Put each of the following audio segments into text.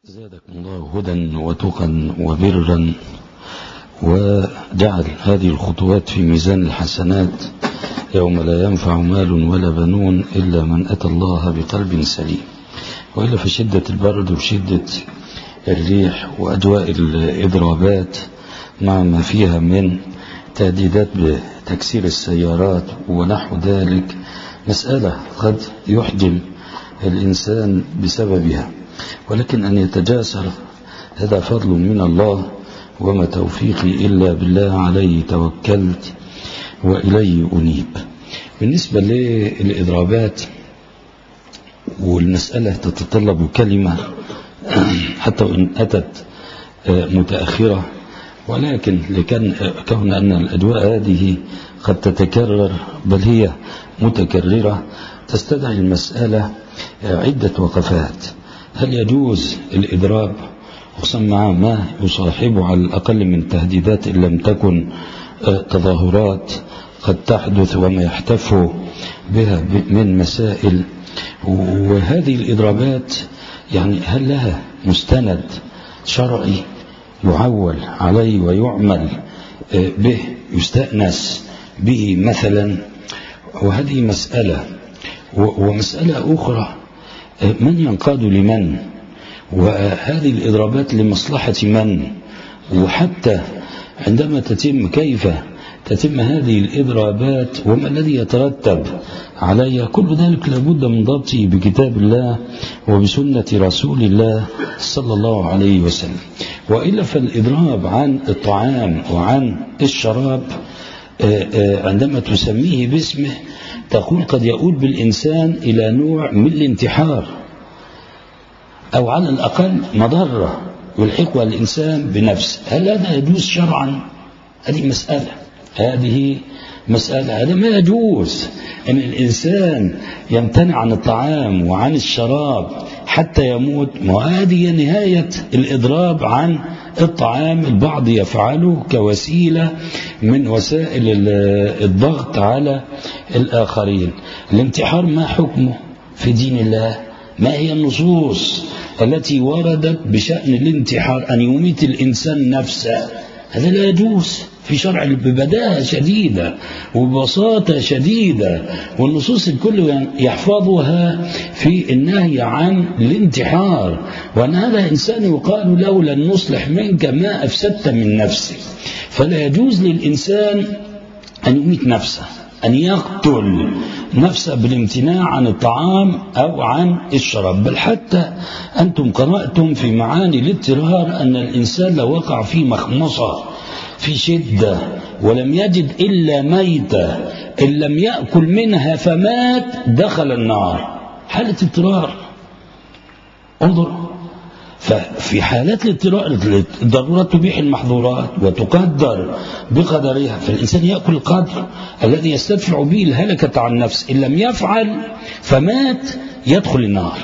زادكم الله هدى وتقى وبرا، وجعل هذه الخطوات في ميزان الحسنات يوم لا ينفع مال ولا بنون إلا من أتى الله بقلب سليم. وإلا في شدة البرد وشدة الريح وأجواء الإضرابات مع ما فيها من تهديدات بتكسير السيارات ونحو ذلك، مسألة قد يحجم الإنسان بسببها، ولكن أن يتجاسر هذا فضل من الله، وما توفيقي إلا بالله، عليه توكلت وإليه أنيب. بالنسبة للإضرابات والمسألة تتطلب كلمة حتى وإن أتت متأخرة، ولكن كون أن الأجواء هذه قد تتكرر بل هي متكررة تستدعي المسألة عدة وقفات. هل يجوز الإضراب خصوصا مع ما يصاحبه على الأقل من تهديدات إن لم تكن تظاهرات قد تحدث وما يحتف بها من مسائل؟ وهذه الإضرابات يعني هل لها مستند شرعي يعول عليه ويعمل به يستأنس به مثلا؟ وهذه مسألة. ومسألة أخرى، من ينقاد لمن؟ وهذه الإضرابات لمصلحة من؟ وحتى عندما تتم كيف تتم هذه الإضرابات وما الذي يترتب عليها؟ كل ذلك لابد من ضبطه بكتاب الله وبسنة رسول الله صلى الله عليه وسلم. وإلا فالإضراب عن الطعام وعن الشراب عندما تسميه باسمه تقول قد يؤول بالإنسان إلى نوع من الانتحار، أو على الأقل مضرة يلحقها الإنسان بنفسه. هل هذا يجوز شرعا؟ هذه مسألة. هذا ما يجوز أن الإنسان يمتنع عن الطعام وعن الشراب حتى يموت. وهذه نهاية الإضراب عن الطعام. البعض يفعله كوسيلة من وسائل الضغط على الآخرين. الانتحار ما حكمه في دين الله؟ ما هي النصوص التي وردت بشأن الانتحار؟ أن يميت الإنسان نفسه، هذا لا يجوز في شرع ببداهة شديدة وببساطة شديدة، والنصوص الكل يحفظها في النهي عن الانتحار، وأن هذا إنسان يقال له لن نصلح منك ما أفسدت من نفسك. فلا يجوز للإنسان أن يميت نفسه، أن يقتل نفسه بالامتناع عن الطعام أو عن الشراب. بل حتى أنتم قرأتم في معاني الاضطرار أن الإنسان لو وقع في مخمصة في شدة ولم يجد إلا ميتة إن لم يأكل منها فمات دخل النار. حالة اضطرار. انظر، ففي حالات الاضطرار الضرورات تبيح المحظورات وتقدر بقدرها، فالإنسان يأكل القدر الذي يستدفع به الهلكة عن نفسه. إن لم يفعل فمات يدخل النار.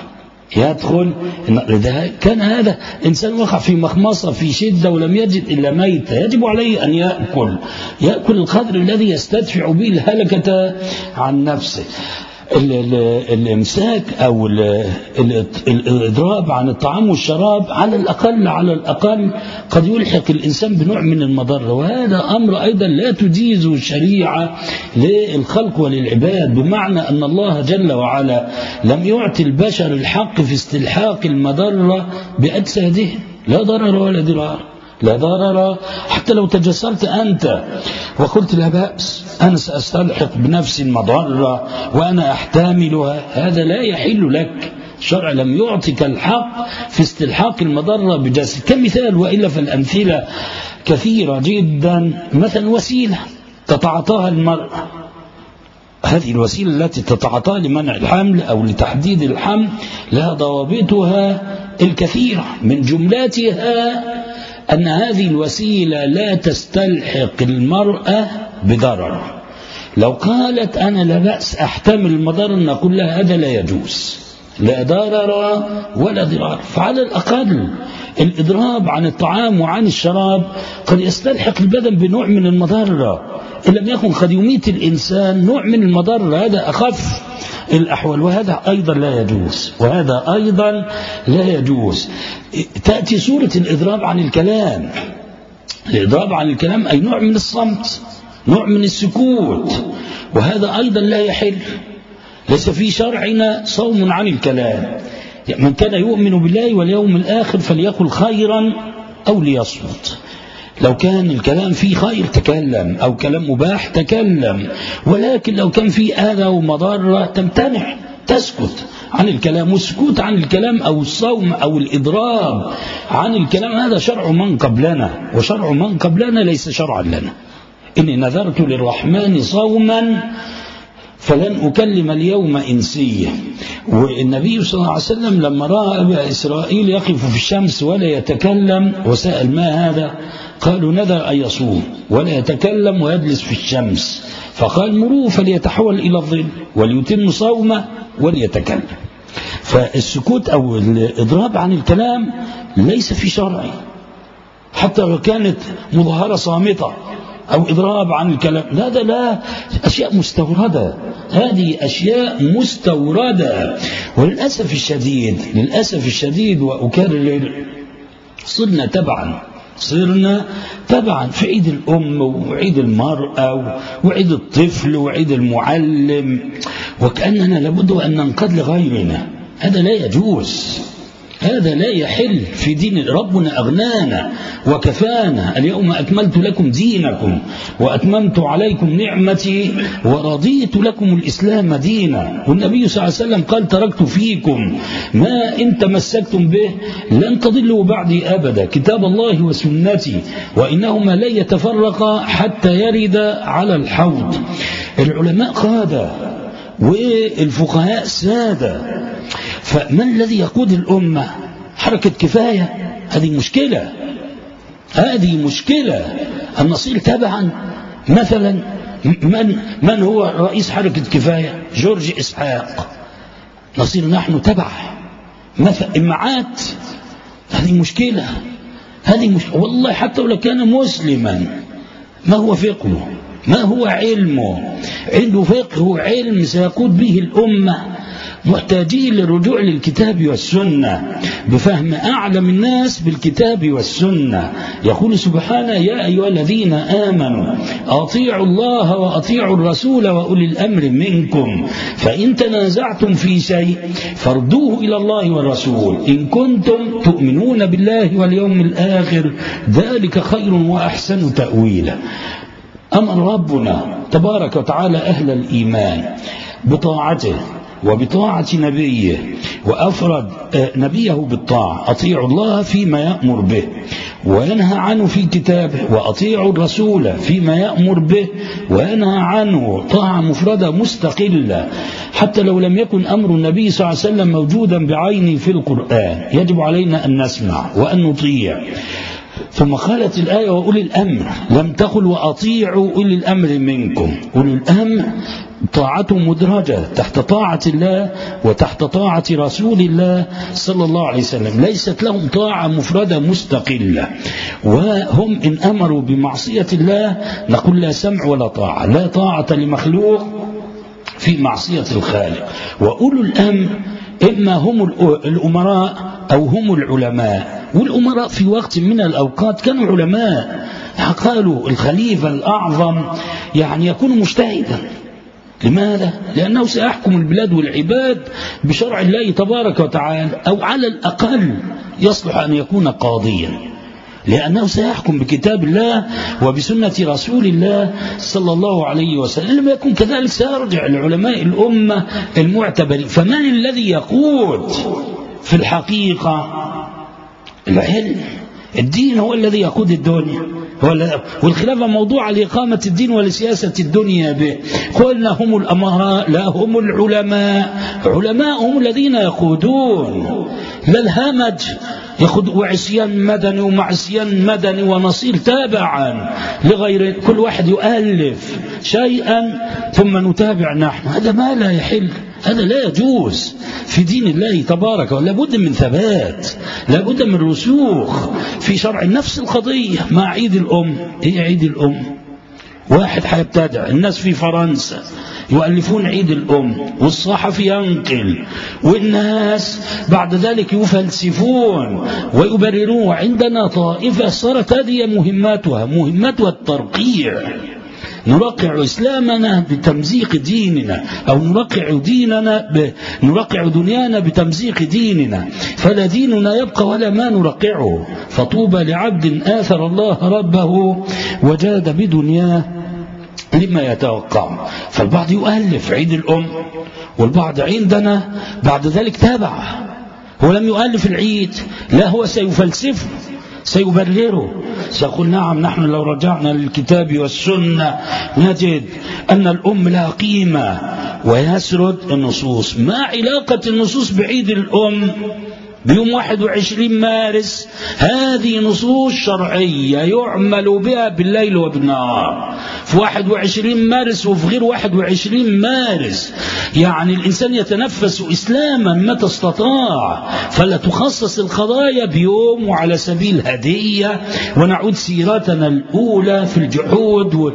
كان هذا إنسان وقع في مخمصة في شدة ولم يجد إلا ميتة، يجب عليه أن يأكل القدر الذي يستدفع به الهلكة عن نفسه. الامساك أو الإضراب عن الطعام والشراب على الأقل قد يلحق الإنسان بنوع من المضرة، وهذا أمر أيضا لا تجيزه الشريعة للخلق وللعباد، بمعنى أن الله جل وعلا لم يعطي البشر الحق في استلحاق المضرة بأجسادهم. لا ضرر ولا ضرار، لا ضرر. حتى لو تجسرت أنت وقلت لا بأس، أنا سأستلحق بنفسي المضرة وأنا أحتملها، هذا لا يحل لك. الشرع لم يعطيك الحق في استلحاق المضرة بجسد. كمثال، وإلا فالأمثلة كثيرة جدا. مثلا وسيلة تتعاطاها المرأة، هذه الوسيلة التي تتعاطاها لمنع الحمل أو لتحديد الحمل لها ضوابطها الكثيرة، من جملاتها أن هذه الوسيلة لا تستلحق المرأة بضرر. لو قالت أنا لا بأس أحتمل المضرر نقول لها هذا لا يجوز، لا ضرر ولا ضرار. فعلى الأقل الإضراب عن الطعام وعن الشراب قد يستلحق البدن بنوع من المضرة، إن لم يكن قد يميت الإنسان نوع من المضرة، هذا أخف الأحوال، وهذا أيضا لا يجوز، وهذا أيضا لا يجوز. تأتي سورة الإضراب عن الكلام. الإضراب عن الكلام أي نوع من الصمت، نوع من السكوت، وهذا أيضا لا يحل. ليس في شرعنا صوم عن الكلام. من كان يؤمن بالله واليوم الآخر فليقل خيرا أو ليصمت. لو كان الكلام فيه خير تكلم، أو كلام مباح تكلم، ولكن لو كان فيه أذى ومضرة تمتنع، تسكت عن الكلام. والسكوت عن الكلام أو الصوم أو الإضراب عن الكلام هذا شرع من قبلنا، وشرع من قبلنا ليس شرعا لنا. إني نذرت للرحمن صوما فلن أكلم اليوم إنسيا. والنبي صلى الله عليه وسلم لما رأى أبا إسرائيل يقف في الشمس ولا يتكلم وسأل ما هذا، قالوا نذر أن يصوم ولا يتكلم ويجلس في الشمس، فقال مروه فليتحول إلى الظل وليتم صومه وليتكلم. فالسكوت أو الإضراب عن الكلام ليس في شرع، حتى لو كانت مظاهرة صامتة أو إضراب عن الكلام، هذا لا، أشياء مستوردة، هذه أشياء مستوردة. وللأسف الشديد، للأسف الشديد وأكرر، صرنا تبعا في عيد الأم وعيد المرأة وعيد الطفل وعيد المعلم، وكأننا لابد أن ننقاد لغيرنا. هذا لا يجوز، هذا لا يحل في دين. ربنا أغنانا وكفانا. اليوم أكملت لكم دينكم وأتممت عليكم نعمتي ورضيت لكم الإسلام دينا. والنبي صلى الله عليه وسلم قال تركت فيكم ما إن تمسكتم به لن تضلوا بعدي أبدا، كتاب الله وسنتي، وإنهما لن يتفرقا حتى يرد على الحوض. العلماء قادة والفقهاء سادة، فمن الذي يقود الأمة؟ حركة كفاية. هذه مشكلة أن نصير تبعا. مثلا من هو رئيس حركة كفاية؟ جورج إسحاق. نصير نحن تبع مثلا إمعات. هذه مشكلة. والله حتى لو كان مسلما، ما هو فقهه؟ ما هو علمه؟ عنده فقه وعلم سيقود به الأمة. محتاجين للرجوع للكتاب والسنة بفهم أعلم الناس بالكتاب والسنة. يقول سبحانه يا أيها الذين آمنوا أطيعوا الله وأطيعوا الرسول وأولي الأمر منكم فإن تنازعتم في شيء فردوه إلى الله والرسول إن كنتم تؤمنون بالله واليوم الآخر ذلك خير وأحسن تأويلا. أمر ربنا تبارك وتعالى أهل الإيمان بطاعته وبطاعة نبيه، وأفرد نبيه بالطاعة. أطيعوا الله فيما يأمر به وينهى عنه في كتابه، وأطيعوا الرسول فيما يأمر به وينهى عنه، طاعة مفردة مستقلة. حتى لو لم يكن أمر النبي صلى الله عليه وسلم موجودا بعينه في القرآن يجب علينا أن نسمع وأن نطيع. ثم قالت الآية وأولي الأمر، لم تقل وأطيعوا أولي الأمر منكم. أولي الأمر طاعته مدرجة تحت طاعة الله وتحت طاعة رسول الله صلى الله عليه وسلم، ليست لهم طاعة مفردة مستقلة. وهم إن أمروا بمعصية الله نقول لا سمع ولا طاعة، لا طاعة لمخلوق في معصية الخالق. وأولو الأمر إما هم الأمراء أو هم العلماء. والأمراء في وقت من الأوقات كانوا علماء، قالوا الخليفة الأعظم يكون مجتهدا. لماذا؟ لأنه سيحكم البلاد والعباد بشرع الله تبارك وتعالى، أو على الأقل يصلح أن يكون قاضيا، لأنه سيحكم بكتاب الله وبسنة رسول الله صلى الله عليه وسلم. لم يكن كذلك سيرجع لعلماء الأمة المعتبرين. فمن الذي يقود في الحقيقة؟ العلم. الدين هو الذي يقود الدنيا، والخلافة موضوع لإقامة الدين ولسياسة الدنيا به. قلنا هم الأمراء، لا هم العلماء. علماء هم الذين يقودون، لا الهمج وعصيان مدني ومعصيان مدني ونصير تابعا لغير، كل واحد يؤلف شيئا ثم نتابع نحن. هذا ما لا يحل، هذا لا يجوز في دين الله تبارك. ولا بد من ثبات، لا بد من رسوخ في شرع. نفس القضية مع عيد الأم. هي عيد الأم واحد هيبتدع. الناس في فرنسا يؤلفون عيد الأم، والصحفي ينقل، والناس بعد ذلك يفلسفون ويبررون. عندنا طائفة صارت هذه مهمتها الترقيع. نرقع إسلامنا بتمزيق ديننا، أو نرقع دنيانا بتمزيق ديننا، فلا ديننا يبقى ولا ما نرقعه. فطوبى لعبد آثر الله ربه وجاد بدنياه لما يتوقع. فالبعض يؤلف عيد الأم، والبعض عندنا بعد ذلك تابع، هو لم يؤلف العيد، لا هو سيفلسفه، سيبرره، سيقول نعم نحن لو رجعنا للكتاب والسنة نجد أن الأم لها قيمة، ويسرد النصوص. ما علاقة النصوص بعيد الأم بيوم 21 مارس؟ هذه نصوص شرعية يعمل بها بالليل وبالنهار، في 21 مارس وفي غير 21 مارس. يعني الإنسان يتنفس إسلاما متى استطاع، فلا تخصص القضايا بيوم وعلى سبيل هدية ونعود سيرتنا الأولى في الجحود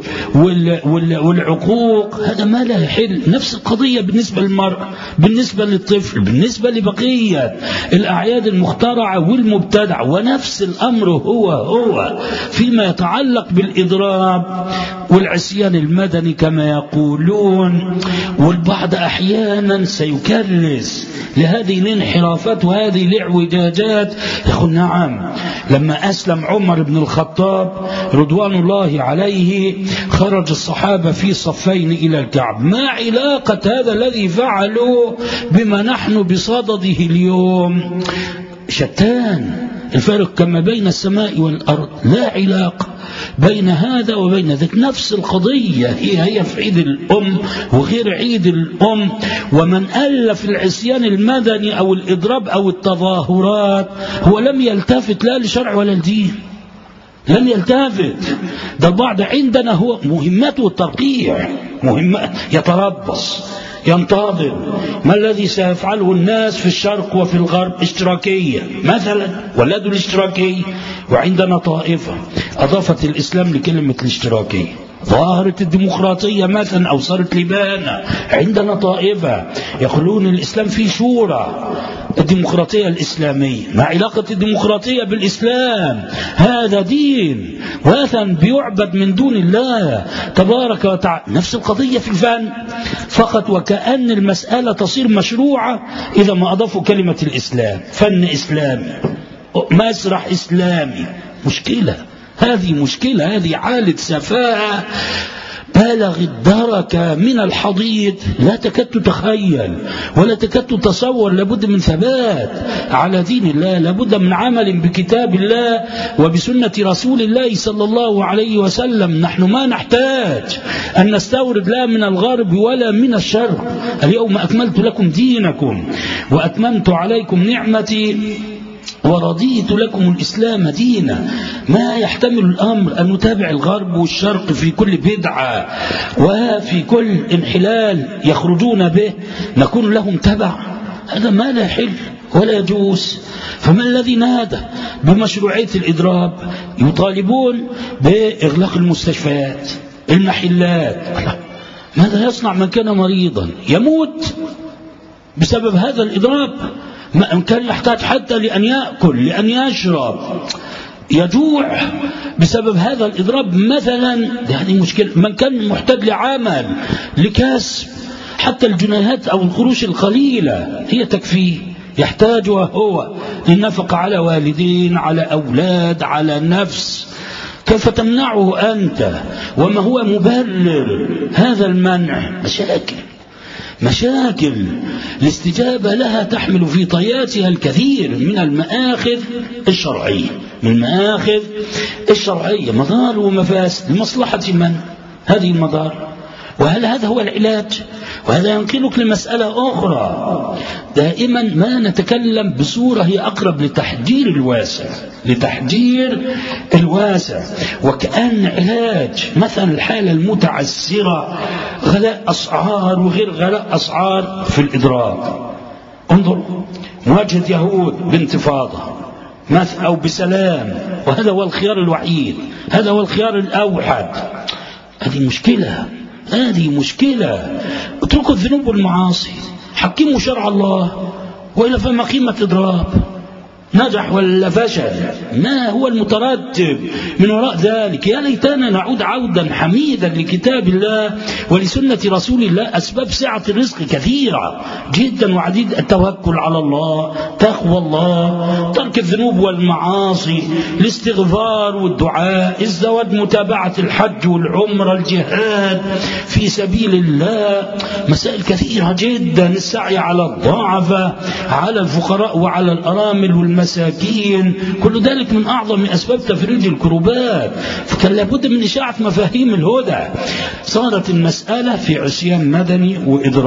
والعقوق. هذا ما لا يحل. نفس القضية بالنسبة للمرأة، بالنسبة للطفل، بالنسبة لبقية الأعياد المخترعة والمبتدعة. ونفس الأمر هو فيما يتعلق بالإضراب والعصيان المدني كما يقولون. والبعض أحيانا سيكرس لهذه الانحرافات وهذه الاعوجاجات. يقول نعم لما أسلم عمر بن الخطاب رضوان الله عليه خرج الصحابة في صفين إلى الكعب. ما علاقة هذا الذي فعله بما نحن بصدده اليوم؟ شتان الفارق كما بين السماء والأرض، لا علاقة بين هذا وبين ذلك. نفس القضية هي في عيد الأم وغير عيد الأم. ومن ألف العصيان المدني أو الإضراب أو التظاهرات هو لم يلتفت لا لشرع ولا لدين، لم يلتفت. ده البعض عندنا هو مهمته الترقيع، مهمة يتربص ينتظر ما الذي سيفعله الناس في الشرق وفي الغرب. اشتراكية مثلا، ولدوا الاشتراكية. وعندنا طائفة أضافت الإسلام لكلمة الاشتراكية، ظاهرت الديمقراطية مثلا أو صارت لبانة. عندنا طائفة يقولون الإسلام فيه شورى، الديمقراطية الإسلامية. ما علاقة الديمقراطية بالإسلام؟ هذا دين وثن بيعبد من دون الله تبارك وتعالى. نفس القضية في الفن فقط، وكأن المسألة تصير مشروعة إذا ما أضافوا كلمة الإسلام. فن إسلامي، مسرح إسلامي. مشكلة، هذه مشكلة، هذه حالة سفاهة بالغ الدرجة من الحضيض لا تكاد تتخيل ولا تكاد تتصور. لابد من ثبات على دين الله، لابد من عمل بكتاب الله وبسنة رسول الله صلى الله عليه وسلم. نحن ما نحتاج أن نستورد لا من الغرب ولا من الشرق. اليوم أكملت لكم دينكم وأتممت عليكم نعمتي ورضيت لكم الإسلام دينا. ما يحتمل الأمر أن نتابع الغرب والشرق في كل بدعة وفي كل انحلال يخرجون به نكون لهم تبع. هذا ما لا يحل ولا يجوز. فما الذي نادى بمشروعية الإضراب؟ يطالبون بإغلاق المستشفيات، المحلات. ماذا يصنع من كان مريضا يموت بسبب هذا الإضراب؟ ما كان يحتاج حتى لأن يأكل، لأن يشرب، يجوع بسبب هذا الإضراب مثلا. يعني مشكلة. من كان محتاج لعمل، لكسب، حتى الجنيهات أو القروش القليلة هي تكفيه. يحتاجها هو للنفقة على والدين، على أولاد، على نفس. كيف تمنعه أنت؟ وما هو مبرر هذا المنع؟ مشاكل الاستجابة لها تحمل في طياتها الكثير من المآخذ الشرعية، مضار ومفاسد لمصلحة من؟ هذه المضار. وهل هذا هو العلاج؟ وهذا ينقلك لمسألة أخرى. دائما ما نتكلم بصورة هي أقرب لتحجير الواسع، وكأن علاج مثلا الحالة المتعسرة، غلاء أسعار وغير غلاء أسعار في الإضراب. انظر مواجهة يهود بانتفاضة أو بسلام، وهذا هو الخيار الوحيد، هذا هو الخيار الأوحد. هذه مشكلة. اتركوا الذنوب والمعاصي، حكموا شرع الله، وإلا فما قيمة إضراب؟ نجح ولا فشل؟ ما هو المترتب من وراء ذلك؟ يا ليتنا نعود عودا حميدا لكتاب الله ولسنة رسول الله. أسباب سعة الرزق كثيرة جدا وعديدة: التوكل على الله، تقوى الله، ترك الذنوب والمعاصي، الاستغفار والدعاء، الزواج، متابعة الحج والعمرة، الجهاد في سبيل الله، مسائل كثيرة جدا، السعي على الضعفاء، على الفقراء وعلى الأرامل والمساكين، كل ذلك من أعظم أسباب تفريج الكروبات. فكان لابد من إشاعة مفاهيم الهدى. صارت المسألة في عصيان مدني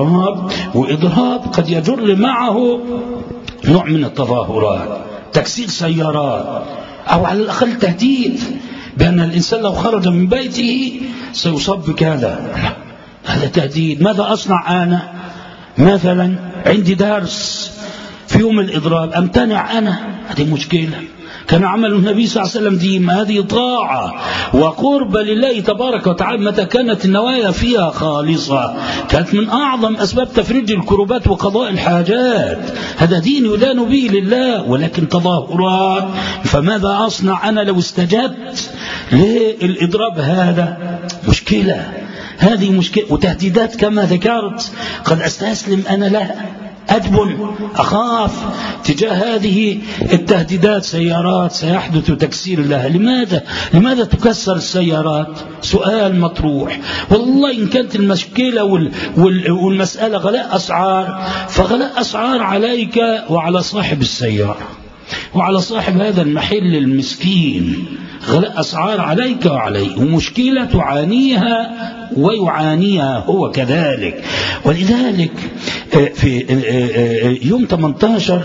وإضراب قد يجر معه نوع من التظاهرات، تكسير سيارات، أو على الأقل تهديد بأن الإنسان لو خرج من بيته سيصاب بكذا. هذا تهديد. ماذا أصنع أنا؟ مثلا عندي درس في يوم الإضراب، أمتنع أنا؟ هذه مشكلة. كان عمل النبي صلى الله عليه وسلم ديما، هذه طاعة وقرب لله تبارك وتعالى متى كانت النوايا فيها خالصة، كانت من أعظم أسباب تفريج الكروبات وقضاء الحاجات. هذا دين يدان به لله، ولكن تظاهرات. فماذا أصنع أنا لو استجدت للإضراب؟ هذا مشكلة. هذه مشكلة. وتهديدات كما ذكرت، قد أستسلم أنا لها، أدبن، أخاف تجاه هذه التهديدات. سيارات سيحدث تكسير لها. لماذا تكسر السيارات؟ سؤال مطروح. والله إن كانت المشكلة والمسألة غلاء أسعار، فغلاء أسعار عليك وعلى صاحب السيارة وعلى صاحب هذا المحل المسكين. غلاء أسعار عليك وعليه، ومشكلة تعانيها ويعانيها هو كذلك. ولذلك في يوم 18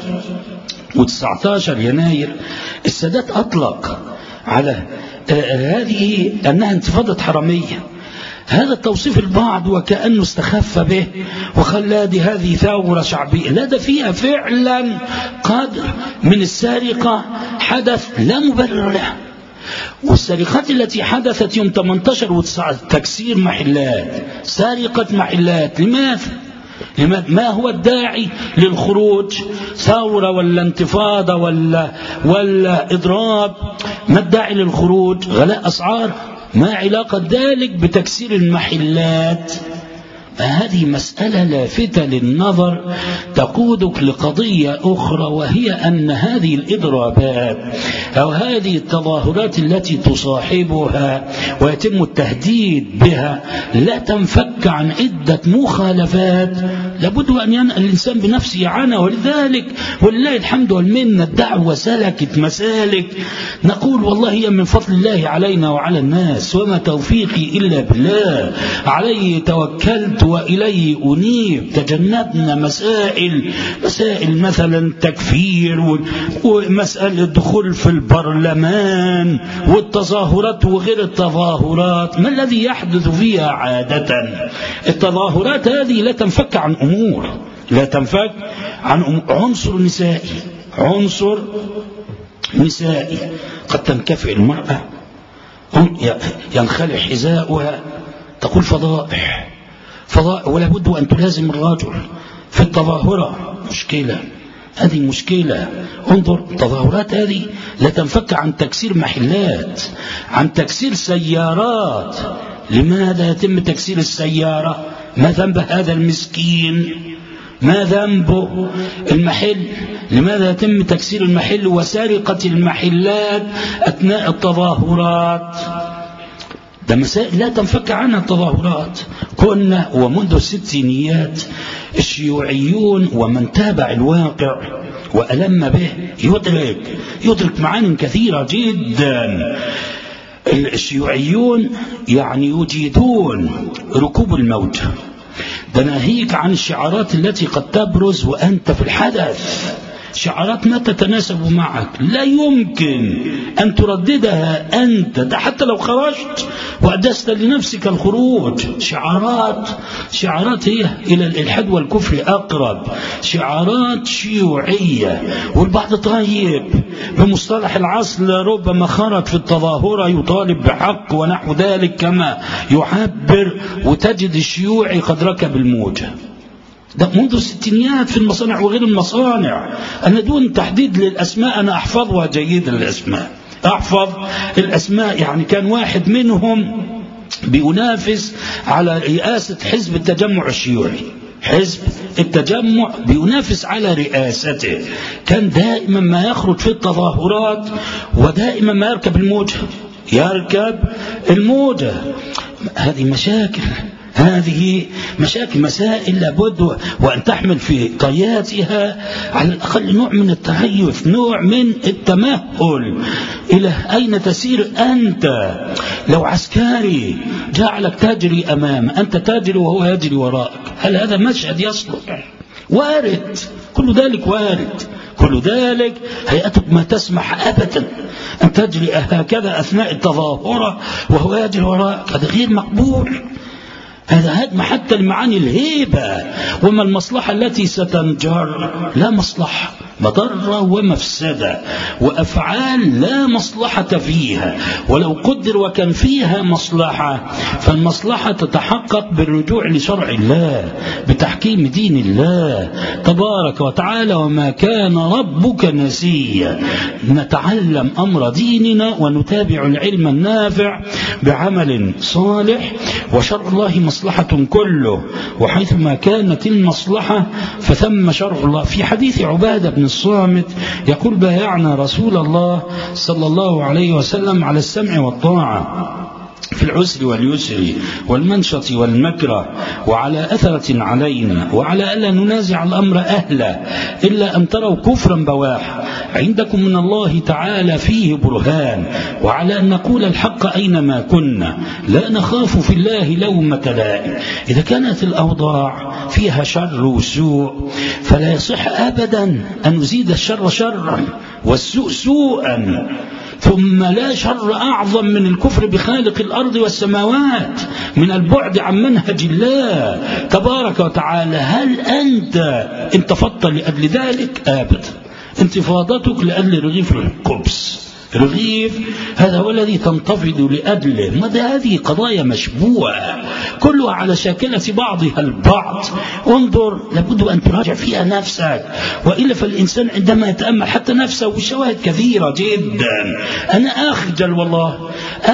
و19 يناير السادات أطلق على هذه أنها انتفاضة حرامية. هذا التوصيف البعض وكأنه استخف به وخلى هذه ثورة شعبية. لا، ده فيها فعلا قدر من السرقة حدث لا مبرر له. والسرقات التي حدثت يوم 18 و19 تكسير محلات، سرقة محلات. لماذا؟ ما هو الداعي للخروج؟ ثورة ولا انتفاضة ولا إضراب؟ ما الداعي للخروج؟ غلاء أسعار. ما علاقة ذلك بتكسير المحلات؟ هذه مسألة لافتة للنظر تقودك لقضية أخرى، وهي أن هذه الإضرابات أو هذه التظاهرات التي تصاحبها ويتم التهديد بها لا تنفك عن عدة مخالفات لابد أن ينأى الإنسان بنفسه عنها. ولذلك ولله الحمد والمنة الدعوة سلكت مسالك نقول والله هي من فضل الله علينا وعلى الناس، وما توفيقي إلا بالله، عليه توكلت وإليه أنيب. تجنبنا مسائل مثلا تكفير ومسألة الدخول في البرلمان والتظاهرات وغير التظاهرات. ما الذي يحدث فيها عادة؟ التظاهرات هذه لا تنفك عن أمور، عنصر نسائي. قد تنكفئ المرأة، ينخلع حذاؤها، تقول فضائح، ولا بد أن تلازم الرجل في التظاهرة. هذه مشكلة. انظر، التظاهرات هذه لا تنفك عن تكسير محلات، عن تكسير سيارات. لماذا يتم تكسير السيارة؟ ما ذنب هذا المسكين؟ ما ذنبه؟ المحل، لماذا يتم تكسير المحل وسرقة المحلات أثناء التظاهرات؟ ده مسائل لا تنفك عنها التظاهرات. كنا ومنذ الستينيات الشيوعيون ومن تابع الواقع وألم به يدرك معاني كثيرة جدا. الشيوعيون يعني يجيدون ركوب الموج، ده ناهيك عن الشعارات التي قد تبرز وأنت في الحدث، شعارات ما تتناسب معك لا يمكن أن ترددها أنت، ده حتى لو خرجت وأدست لنفسك الخروج. شعارات هي إلى الإلحاد والكفر أقرب، شعارات شيوعية. والبعض طيب بمصطلح العصر ربما خرج في التظاهرة يطالب بحق ونحو ذلك كما يعبر، وتجد الشيوعي قد ركب الموجة. ده منذ الستينيات في المصانع وغير المصانع. أنا دون تحديد للأسماء أنا أحفظها جيدا، الأسماء أحفظ الأسماء. يعني كان واحد منهم بينافس على رئاسة حزب التجمع الشيوعي، حزب التجمع بينافس على رئاسته، كان دائما ما يخرج في التظاهرات ودائما ما يركب الموجة. هذه مشاكل مسائل لابد وأن تحمل في طياتها على الأقل نوع من التهيف، نوع من التمهل. إلى أين تسير أنت؟ لو عسكري جعلك تجري أمامه، أنت تجري وهو يجري وراءك، هل هذا مشهد يصلح؟ وارد، كل ذلك وارد، كل ذلك هيئتك ما تسمح أبدا أن تجري هكذا أثناء التظاهرة وهو يجري وراءك، هذا غير مقبول. هذا هدم حتى المعاني الهيبة. وما المصلحة التي ستنجر؟ لا مصلحة، مضرة ومفسدة وأفعال لا مصلحة فيها. ولو قدر وكان فيها مصلحة، فالمصلحة تتحقق بالرجوع لشرع الله، بتحكيم دين الله تبارك وتعالى. وما كان ربك نسيا. نتعلم أمر ديننا ونتابع العلم النافع بعمل صالح، وشرع الله مصلحة كله، وحيثما كانت المصلحة فثم شرع الله. في حديث عبادة بن الصامت يقول: بايعنا رسول الله صلى الله عليه وسلم على السمع والطاعة في العسر واليسر والمنشط والمكره، وعلى أثرة علينا، وعلى ألا ننازع الأمر أهله إلا أن تروا كفرا بواحا عندكم من الله تعالى فيه برهان، وعلى أن نقول الحق أينما كنا لا نخاف في الله لومة لائم. إذا كانت الأوضاع فيها شر وسوء فلا يصح أبدا أن نزيد الشر شرا والسوء سوءا. ثم لا شر أعظم من الكفر بخالق الأرض والسماوات، من البعد عن منهج الله تبارك وتعالى. هل أنت انتفضت لأجل ذلك؟ أبدا. انتفاضتك لأجل رغيف الخبز، رغيف هذا هو الذي تنتفض لأجله. ماذا؟ هذه قضايا مشبوهة كلها على شاكلة بعضها البعض. انظر، لابد أن تراجع فيها نفسك، وإلا فالإنسان عندما يتأمل حتى نفسه، والشواهد كثيرة جدا. أنا أخجل، والله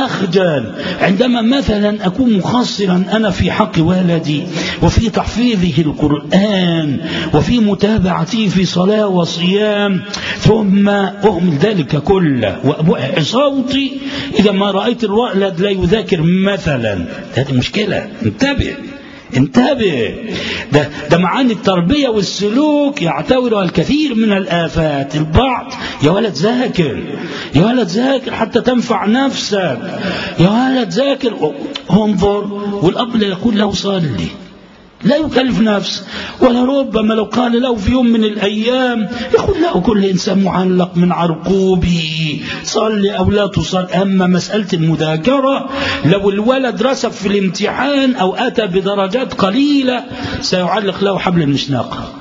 أخجل عندما مثلا أكون مخصرا أنا في حق والدي وفي تحفيظه القرآن وفي متابعته في صلاة وصيام، ثم أهمل ذلك كله وأبوح صوتي إذا ما رأيت الولد لا يذاكر مثلا. هذه مشكلة. انتبه. ده معاني التربية والسلوك يعتبرها الكثير من الآفات. البعض: يا ولد ذاكر، يا ولد ذاكر حتى تنفع نفسك، يا ولد ذاكر. انظر، والأب لا يقول له صلي، لا يكلف نفسه. ولربما لو قال له في يوم من الأيام، يقول له كل إنسان معلق من عرقوبه، صلي أو لا تصل. أما مسألة المذاكرة، لو الولد رسب في الامتحان أو أتى بدرجات قليلة سيعلق له حبل المشنقة.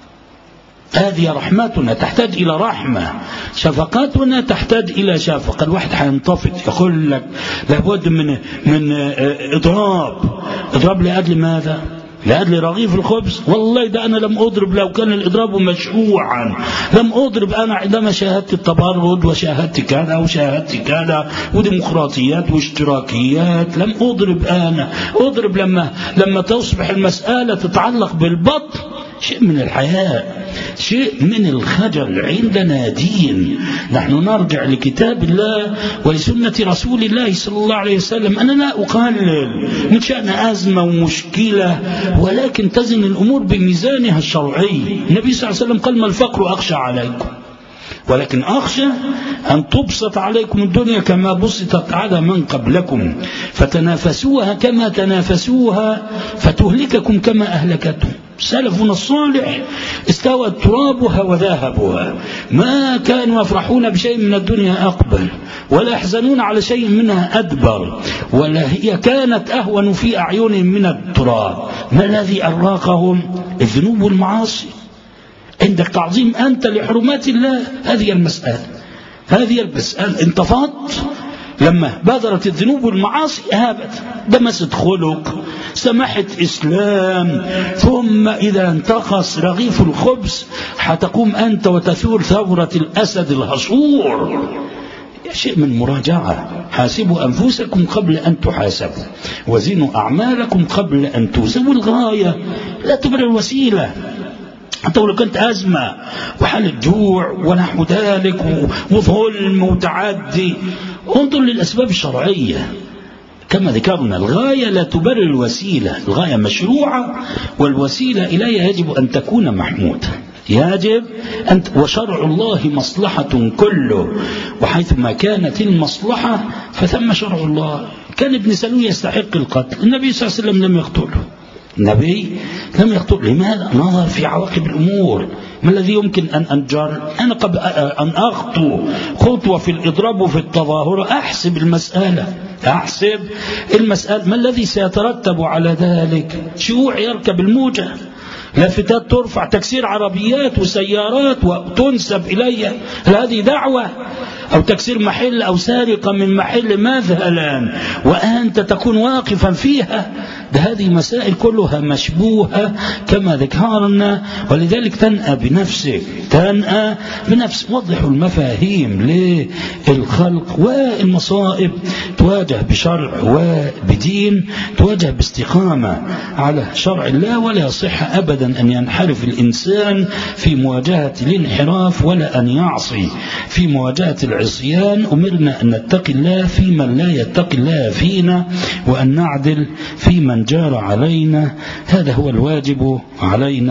هذه رحمتنا تحتاج إلى رحمة، شفقاتنا تحتاج إلى شفقة. الواحد حينتفض يقول لك لابد من إضراب لأجل ماذا؟ لأجل رغيف الخبز. والله ده أنا لم أضرب، لو كان الإضراب مشروعا لم أضرب. أنا عندما شاهدت التبرد وشاهدت كذا وشاهدت كذا وديمقراطيات واشتراكيات لم أضرب. أنا أضرب لما تصبح المسألة تتعلق بالبطن. شيء من الحياء، شيء من الخجل. عندنا دين، نحن نرجع لكتاب الله ولسنة رسول الله صلى الله عليه وسلم. أنا لا أقلل من شأن أزمة ومشكلة، ولكن تزن الأمور بميزانها الشرعي. النبي صلى الله عليه وسلم قال: ما الفقر أخشى عليكم، ولكن أخشى أن تبسط عليكم الدنيا كما بسطت على من قبلكم، فتنافسوها كما تنافسوها فتهلككم كما أهلكتهم. سلفنا الصالح استوت ترابها وذهبها، ما كانوا يفرحون بشيء من الدنيا أقبل ولا يحزنون على شيء منها أدبر، ولا هي كانت أهون في أعينهم من التراب. ما الذي أراقهم؟ الذنوب والمعاصي. عندك تعظيم أنت لحرمات الله، هذه المسألة. انتفضت لما بادرت الذنوب والمعاصي، هابت دمست خلق، سماحة إسلام، ثم إذا انتقص رغيف الخبز حتقوم أنت وتثور ثورة الأسد الهشور. شيء من مراجعة. حاسبوا أنفسكم قبل أن تحاسبوا، وزنوا أعمالكم قبل أن توزنوا. الغاية لا تبرر الوسيلة. حتى لو كانت أزمة وحالة جوع ونحو ذلك وظلم وتعدي، انظر للأسباب الشرعية كما ذكرنا. الغاية لا تبرر الوسيلة، الغاية مشروعة والوسيلة إليها يجب أن تكون محمودة. وشرع الله مصلحة كله، وحيثما كانت المصلحة فثم شرع الله. كان ابن سلول يستحق القتل، النبي صلى الله عليه وسلم لم يقتله. لماذا؟ نظر في عواقب الأمور. ما الذي يمكن أن أنجر؟ أنا قبل أن أخطو خطوة في الإضراب وفي التظاهر أحسب المسألة. ما الذي سيترتب على ذلك؟ شيوع يركب الموجة، لافتات ترفع، تكسير عربيات وسيارات وتنسب إلي، هل هذه دعوة؟ أو تكسير محل أو سارقة من محل مثلا وأنت تكون واقفا فيها. هذه مسائل كلها مشبوهة كما ذكرنا، ولذلك تنأى بنفسك. وضحوا المفاهيم للخلق، والمصائب تواجه بشرع وبدين، تواجه باستقامة على شرع الله. ولا يصح أبدا أن ينحرف الإنسان في مواجهة الانحراف، ولا أن يعصي في مواجهة العصيان. أمرنا أن نتقي الله في من لا يتقي الله فينا، وأن نعدل في من جار علينا. هذا هو الواجب علينا.